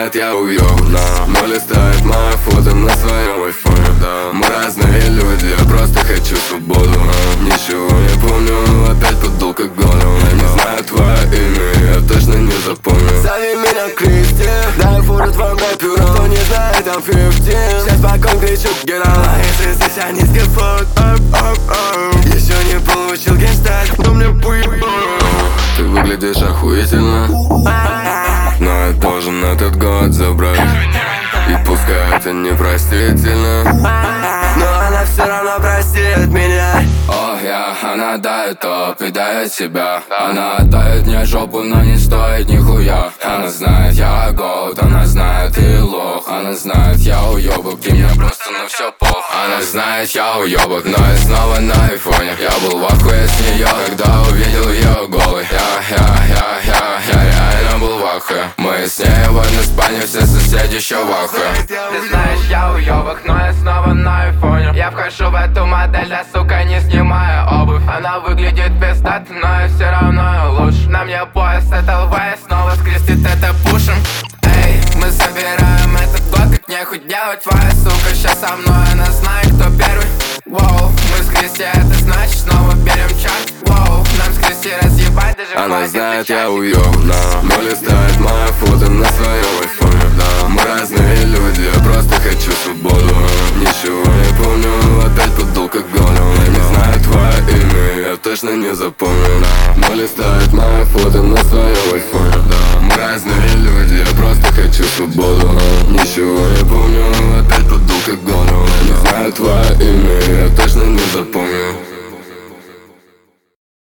знает, я уёбан, но листает мои фото на своем айфоне. Мы разные люди, я просто хочу свободу. Ничего не помню, опять под алкоголем. Я не знаю твое имя, я точно не запомню. Зови меня Кристи, дай фуру твоим рэперам. Кто не знает, там 15. Все спокойно кричут get out. А если здесь я низкий флот, еще не получил генштальт, но мне поебало. Ты выглядишь охуительно, но я должен этот год забрать. И пускай это непростительно, но она все равно простит меня. Ох, она дает топ и дает себя. Она отдает мне жопу, но не стоит нихуя. Она знает, я голод, она знает, ты лох. Она знает, я уёбок, и мне просто на все пох. Она знает, я уёбок, но я снова на айфоне. Я был в ахуе с неё, когда увидел её голой. Я реально был в ахуе. Мы с ней в одной спальне, все соседи еще в ахуе. Ты знаешь, я уёбок, но я снова на айфоне. Я вхожу в эту модель, да сука, не снимая обувь. Она выглядит пиздато, но я все равно лучше. На мне пояс, это ЛВ, снова скрестит это пушим. Эй, мы забираем этот год, как нехуй делать. Твоя сука сейчас со мной, она знает, кто первый. Воу, мы скрести, это значит снова берем чарт. Воу, нам скрести разъебать даже. Она знает, я уёбан, но листает мои фото на своем айфоне. Мы разные люди, я просто хочу свободу. Ничего не помню, опять под алкоголем. Я не знаю твое имя, я точно не запомню. Но листает мои фото на своем айфоне. Мы разные люди, я просто хочу свободу. Ничего не помню, опять под алкоголем. Я не знаю твое имя, я точно